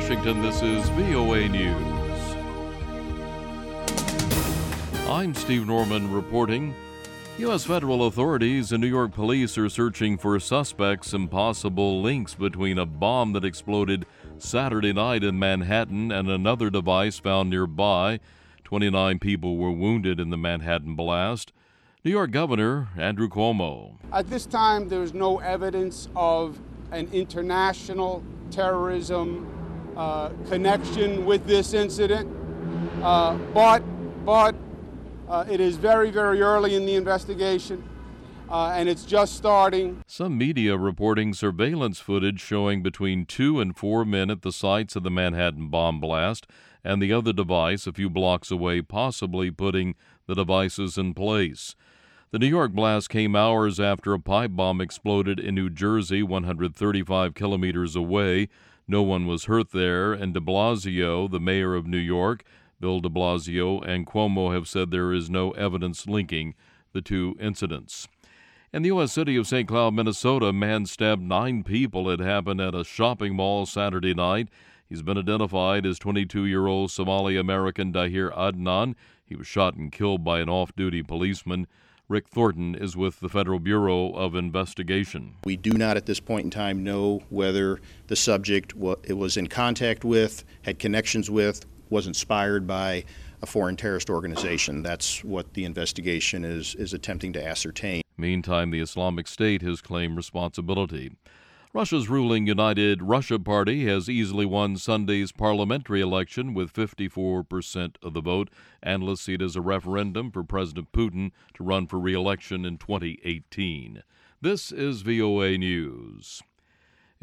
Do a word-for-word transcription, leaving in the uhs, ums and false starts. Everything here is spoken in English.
Washington, this is V O A News. I'm Steve Norman reporting. U S federal authorities and New York police are searching for suspects and possible links between a bomb that exploded Saturday night in Manhattan and another device found nearby. twenty-nine people were wounded in the Manhattan blast. New York Governor Andrew Cuomo. At this time, there is no evidence of an international terrorism uh, connection with this incident, uh, but but uh, it is very, very early in the investigation, uh, and it's just starting. Some media reporting surveillance footage showing between two and four men at the sites of the Manhattan bomb blast and the other device a few blocks away, possibly putting the devices in place. The New York blast came hours after a pipe bomb exploded in New Jersey, one hundred thirty-five kilometers away. No one was hurt there, and de Blasio, the mayor of New York, Bill de Blasio, and Cuomo have said there is no evidence linking the two incidents. In the U S city of Saint Cloud, Minnesota, a man stabbed nine people. It happened at a shopping mall Saturday night. He's been identified as twenty-two-year-old Somali-American Dahir Adnan. He was shot and killed by an off-duty policeman. Rick Thornton is with the Federal Bureau of Investigation. We do not at this point in time know whether the subject was in contact with, had connections with, was inspired by a foreign terrorist organization. That's what the investigation is, is attempting to ascertain. Meantime, the Islamic State has claimed responsibility. Russia's ruling United Russia Party has easily won Sunday's parliamentary election with fifty-four percent of the vote. Analysts see it as a referendum for President Putin to run for re-election in twenty eighteen. This is V O A News.